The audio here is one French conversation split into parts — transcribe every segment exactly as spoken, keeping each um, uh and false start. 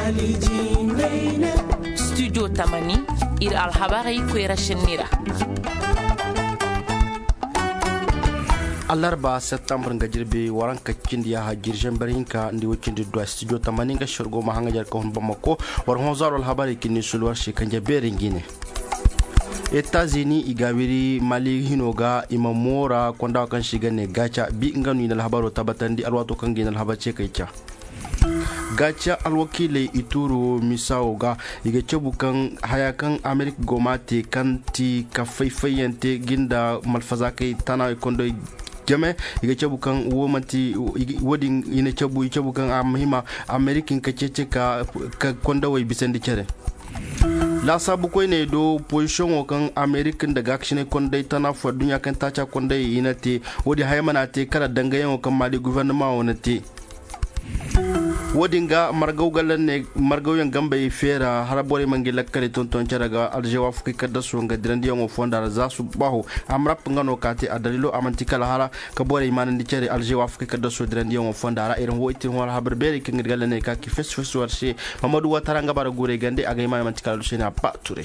studio tamani ir alhabarai kwera shinira alarba septembre nga jirbe waran kacin dia hajir jambarinka ndi wikindi do studio tamani nga shorgo ma hanga jar ko bamako war hon zarol habari kinni sulwar shi kanje beringine États-Unis igawiri Mali hinoga imamora konda kan shiga ne gacha bi nganu ina habaro tabatandi alwato kan gina habace kaicha gacha alwakile ituru misauga iga cebukan hayakan Amerik gomate kanti ka faifayante ginda malfazake tana kondo jame iga cebukan womanti wodin ina cebu cebukan amhima Amerikin ka cece ka konda way bisandi cere la sabu koy ne do position o kan American daga action kondai tana fo dunya kan tacha kondai inate wodi haymana te kala dangayen o kan mali gouvernement onate wodinga margawgalan ne margawen gambe fera harabore mangila kale tonton caraga aljewa fuki kadda so nga dirandi ngo fondar za su baho amrap ngano kate adalilo amantikala hala ka bore manandi cere aljewa fuki kadda so dirandi ngo fondara irin woitin wala haberbere kin galan ne ka ki fes fes warse mamadou watara ngabara gure gande aga imana amantikala lusena pa ture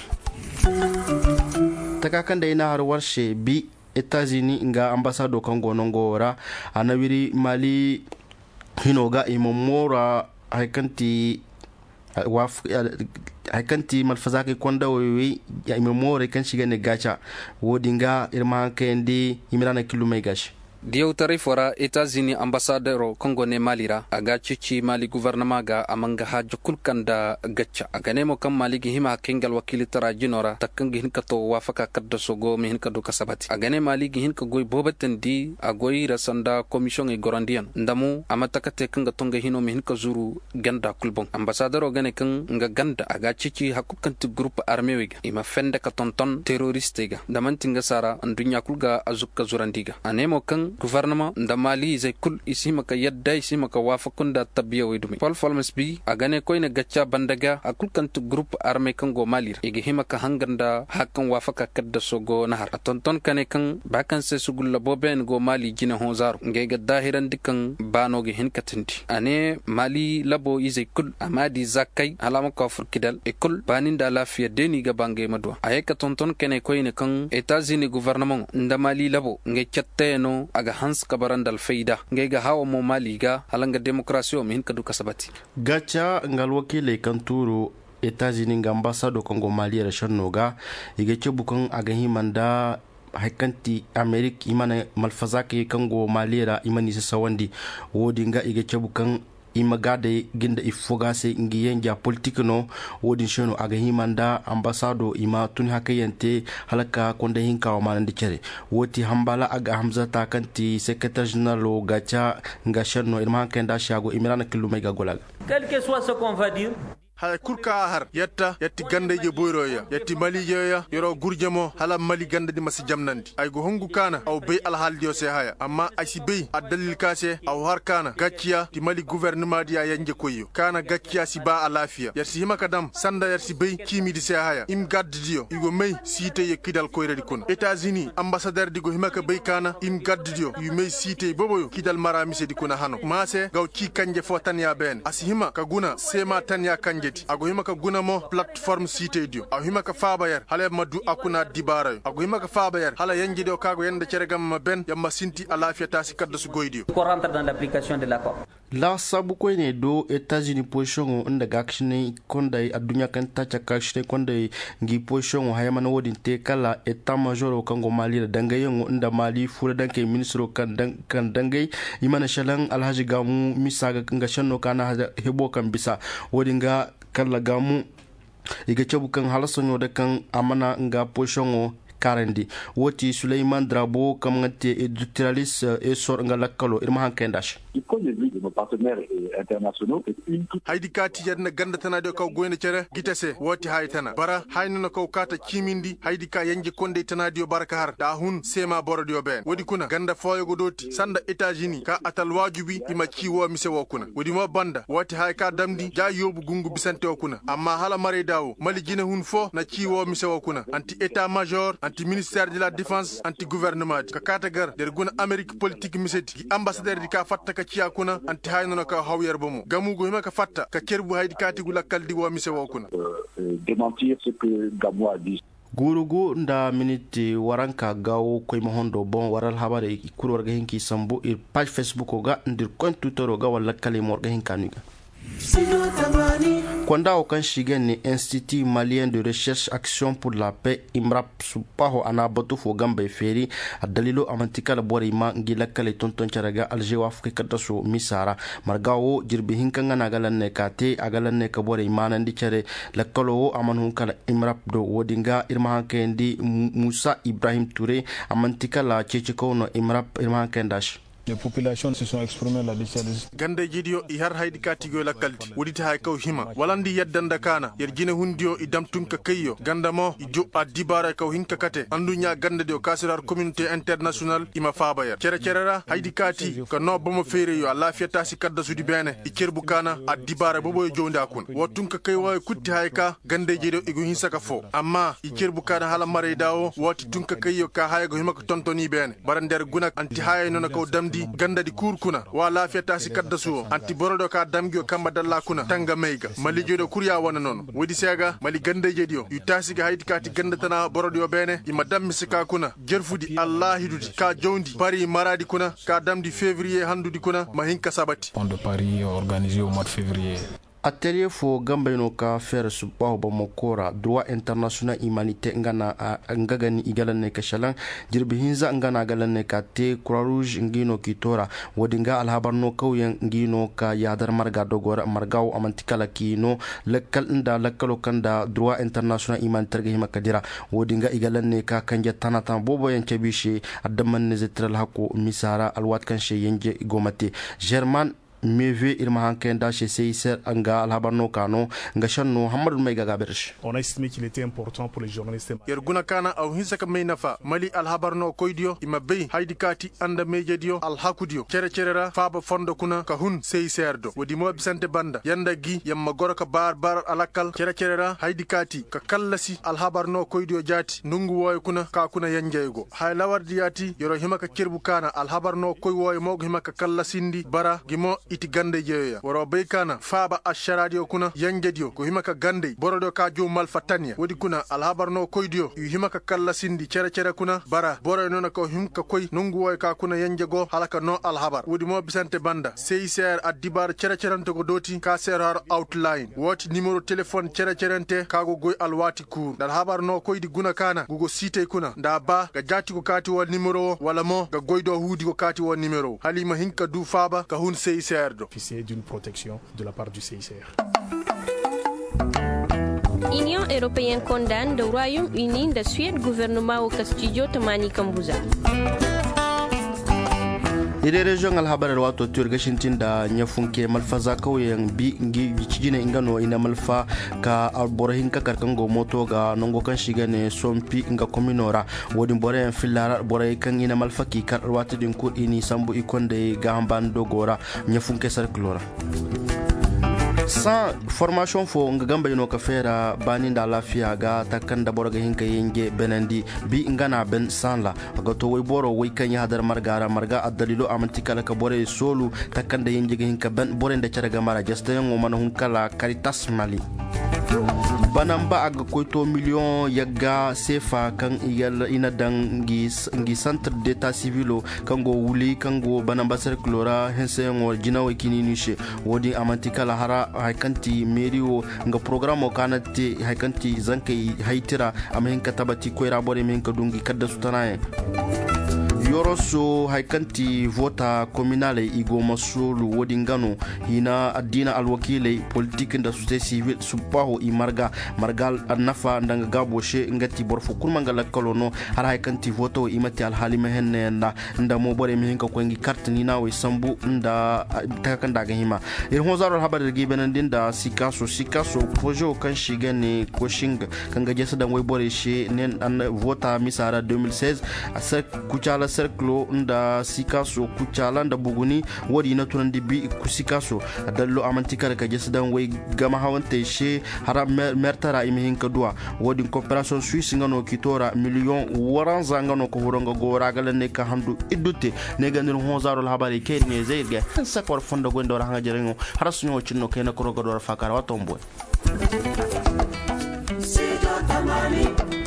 taka da ina har warshe bi États-Unis nga ambassado kan gonongora anawiri Mali hinoga imamora haikanti waf haikanti malfazake konda wewe ya imamora kan shiga ne gacha wodinga irma kendi imirana kilumai gashi Diyo tarifora États-Unis ambassadeur Congo ne Malira aga cici Mali gouvernement ga amanga hajo kulkanda gacha aga nemo kam Mali gi hima kengal wakili tara jinora takkan gi hinka to wafaka kadda sogo mi hinka do kasabati aga ne Mali gi hinka goy bobaten di agoy rasanda commission e gorandian ndamu amataka te kanga tonga hino mi hinka zuru ganda kulbon ambassadeur gane kan nga ganda aga cici hakukanti groupe armé wega ima fende ka tonton terroriste ga damantinga sara andunya kulga azukka zurandiga anemo kan gouvernement nda Mali zai kul isima ka yadda isima ka wafakun da tabiya waydumi Paul Falmes bi agane koyne gacca bandaga akul kant groupe armé kan go Mali igi hima ka hanganda hakan wafaka kadda sogo nahar atonton kane kan bakan se sugul boben go Mali jina honzaru nge ga dahiran dikan bano gi hin katindi ane Mali labo izai kul amadi zakai alama ka furkidal e kul banin da lafiya deni ga bange madwa ayeka tonton kane koyne kan États-Unis gouvernement nda Mali labo nge chatteno aga hans kabaran dal faida ngega hawo mo maliga halanga demokrasi o min kadu kasabati gacha ngal wakile kanturu États-Unis ngambasado Congo Mali rashonoga igece bukan aga himanda haikanti Amerik imana malfazake Congo Mali ra imani sawandi wodinga igece bukan imagade ginda ifogase ngiyenja politique no wodin shono aga himanda ambasado ima tun hakayante halaka konda hinka wa manandi cere woti hambala aga hamza takanti secrétaire général gacha ngashano irma kenda shago imirana kilumay ga golaga quel que soit ce qu'on va dire hay kurka har yatta yatti gande je boyroya yatti mali jeya yoro gurjamo hala mali gande di masi jamnandi ay go hongu kana aw bey al hal dio se haya amma ay si bey adalil kase aw har kana gacciya di mali gouvernement dia yanje koyo kana gacciya si ba alafiya yatti hima kadam sanda yatti bey kimi di se haya im gaddi dio igo mey site ye kidal koyre di kono États-Unis ambassadeur di go hima ka bey kana im gaddi dio yu mey site boboyo kidal maramise di kuna hano mase gaw ci kanje fo tan ya ben asihima ka guna sema tan ya kanje ago hima ka guna mo plateforme site dio ago hima ka fabayar hala madu akuna dibara ago hima ka fabayar hala yanji do kago yanda ceregam ben yamma sinti alafiya tasi kadda su goydio ko rentre dans l'application de l'accord la sabu ko ne do États-Unis position on daga action konda adunya kan tacha action konda ngi position hayama na wodin te kala état major kan go Mali da dangayen inda Mali fura danke ministro kan kan dangay imana shalan alhaji gamu misaga kan shanno kana hebo kan bisa wodinga kala gamu iga cebukan halasonyo da kan amana nga position karandi woti Suleiman Drabo kam ngate éditorialiste et sor nga lakalo irma hankendash haydi kati yadna ganda tana de kaw goyna cere gitase woti haytana bara haynuna kaw kata kimindi haydi ka yanji konde tana dio baraka har da hun sema borodio ben wodi kuna ganda foyo godoti sanda États-Unis ka atal wajubi ima kiwo mise wokuna wodi mo banda woti hay ka damdi ja yobu gungu bisante wokuna amma hala mare dawo mali gina hun fo na kiwo mise wokuna anti état major anti ministère de la défense anti gouvernement ka kata gar der guna Amerique politique miseti ambassadeur di ka fatta ka ciya kuna anti hayno ka hawyar bomo gamugo hima ka fatta ka kerbu haydi katigu lakkal di wo mise wo kuna démentir ce que Gamou a dit. gurugu nda miniti waranka gawo koy hondo bon waral habare kuro warga hinki sambu ir page Facebook ga ndir kon Twitter ga wala kale morga hinkanuga Kwanda okan shigen ni Institut Malien de Recherche Action pour la Paix Imrap supaho anabatu fo gamba feri adalilo amantikala bori ma ngila kale tonton charaga alje wa afrika daso misara margawo jirbi hinkanga nagalan ne kate agalan ne ka bori ma nan dicere lakalo amanhun kala Imrap do wodinga irma hankendi Musa Ibrahim Touré amantikala chechiko no Imrap irma hankendash. Les populations se sont exprimées là-dessus. Gande jidio i har haydi katigo la kalti wodita hay kaw hima walandi yaddanda kana yer jine hundio i damtunka kayyo ganda mo i jo adibara kaw hinka kate andunya gande dio kasirar communauté internationale ima fabayar cere cerera haydi kati ko no bomo fere yo la fiata si kadda sudi bene i kerbu kana adibara bobo jonda kun wotunka kay way kutti hay ka gande jidio igu hinsaka fo amma i kerbu kana hala mare dawo woti tunka kayyo ka haygo hima ko tontoni bene barander gunak anti hay non ko dam di ganda di kurkuna wa lafiyata si kadda suwo anti borodo ka damgio kamba dalla kuna tanga meiga mali jodo kurya wana non wodi sega mali gande jedio yu tasi ga hayti kati ganda tana borodo bene ima dammi sika kuna jerfudi allah hidudi ka jondi pari maradi kuna ka damdi février handudi kuna mahinka sabati Pont de Paris organisé au mois de février. Atelier fo gambayno ka faire subaho bamokora droit international humanité ngana ngagani igalanne ka shalan jirbi hinza ngana galanne ka te croix rouge ngino kitora wodinga alhabarno kawyen ngino ka yadar marga dogora margaw amantikala kino lekkal nda lekkalo kanda droit international humanité ga himakadira wodinga igalanne ka kanja tanatan bobo yan cebishe addaman zetral hako misara alwat kan she yenje gomate german Meve irma hankenda chez C I C R anga alhabarno kano ngashanno Hamad Meiga gabersh. On a estimé qu'il était important pour les journalistes. Yerguna kana au hinsaka meinafa mali alhabarno koidio imabei haidi kati anda mejedio alhakudio cere cerera faba fondo kuna kahun C I C R do wodi mo bisante banda yanda gi yamma goroka bar bar alakal cere cerera haidi kati ka kallasi alhabarno koidio jati nungu woy kuna ka kuna yanjeygo hay lawardi yati yoro himaka kirbu kana alhabarno koy woy mogo himaka kallasindi bara gimo iti gande jeya woro be kana faba asharadio kuna yangedio ko himaka gande borodo ka jo malfatania wodi kuna alhabarno koydio yu himaka kala sindi cere cere kuna bara boro nona ko himka koy nungu way ka kuna yanjego halaka no alhabar wodi mo bisante banda C I C R adibar cere cerante ko doti ka serar outline woti numéro téléphone cere cerente kago goy alwati kur dal habarno koydi guna kana gugo site kuna nda ba ga jati ko kati wal numéro wala mo ga goydo hudi ko kati wal numéro halima hinka du faba ka hun C I C R officier d'une protection de la part du C I C R. Union européenne condamne le Royaume-Uni de Suède gouvernement au Castillo Tamani Kambuza. Ire region alhabar wato turga shintin da nyafunke malfaza kauyen bi ngi cijine ingano ina malfa ka alborahin ka karkango moto ga nongo kan shiga ne sompi nga kominora wodin bore filara bore kan ina malfa ki kar wato din ko ini sambu ikonde ga hambando gora nyafunke sarklora sans formation fo nga gamba ino ka fera bani da lafiya ga takan da borga hinka yenge benandi bi ngana ben sanla ga to way boro way kan ya hadar margara marga adalilo amantikala ka bore solu takan da yenge hinka ben bore da caraga mara jasta yango man hun kala Caritas Mali banamba aga koyto million yaga sefa kan iyal ina dan ngis ngi centre d'état civilo kango wuli kango banamba circulora hensengo jinawo kinini she wodi amantikala hara haikanti merio nga programo kanati haikanti zankai haitira amahinka tabati koira bore menka dungi kadda sutanaye yoroso haikanti vota communale igo masulu wodingano hina adina alwakile politique nda société civile subaho i marga margal nafa ndanga gaboshe ngati borfo kurmangala kolono har haikanti voto imati alhalima henne nda nda mo bore mihinka ko ngi carte ni nawe sambu nda takanda ga hima ir hozaro habar gi benandin da sikaso sikaso projet kan shigane ko shinga kanga jesa dan way bore she nen an vota misara deux mille seize asa kuchala cercle nda sikaso kucala nda buguni wadi na tunan dibi kusikaso dallo amantikar ka jesdan way gama hawante she hara mertara imihin kadua wadi coopération suisse ngano kitora million waran zangano ko horonga go ragal ne ka handu idute ne gandir honzaro habari ke ne zeyge sakor fonda gondo hanga jerengo hara sunyo cinno kena ko rogo do fakara watombo